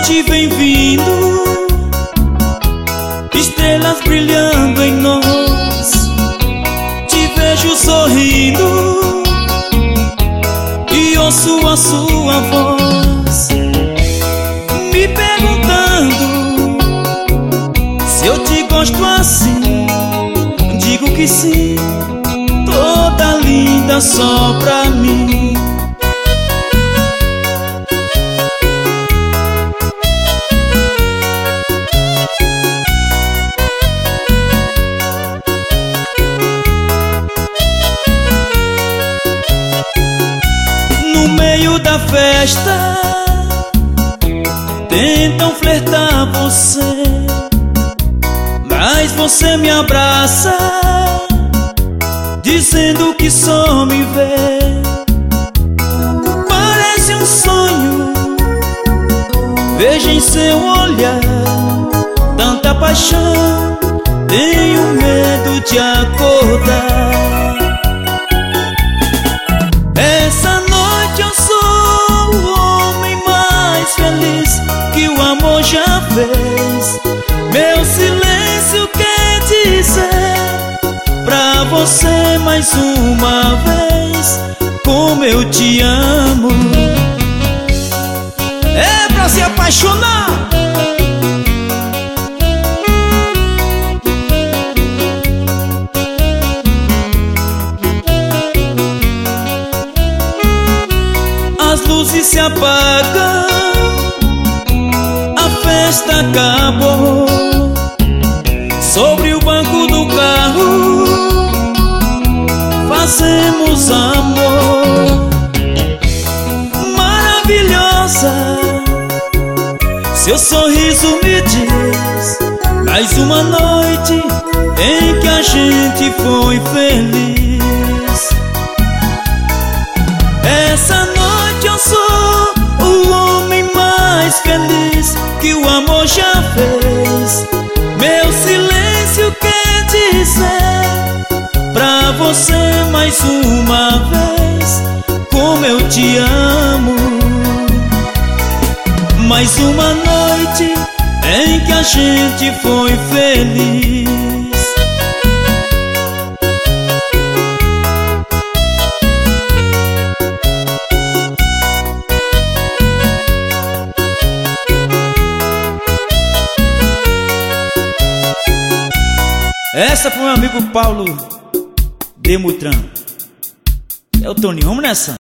noite vem vindo, estrelas brilhando em nós. Te vejo sorrindo e ouço a sua voz, me perguntando se eu te gosto assim. Digo que sim, toda linda só pra mim. No meio da festa tentam flertar você, mas você me abraça, dizendo que só me vê. Parece um sonho, vejo em seu olhar tanta paixão, tenho medo de acordar. Essa noite eu sou o homem mais feliz que o amor já fez. Meu silêncio quer dizer pra você mais uma vez como eu te amo. É pra se apaixonar. As luzes se apagam, a festa acabou. Sobre o banco do carro fazemos amor. Maravilhosa, seu sorriso me diz mais uma noite em que a gente foi feliz. Essa noite eu sou o homem mais feliz que o amor já fez. Meu silêncio quer dizer pra você mais uma vez como eu te amo. Mais uma noite em que a gente foi feliz. Essa pro meu amigo Paulo Demutran. É o Toninho, vamos nessa.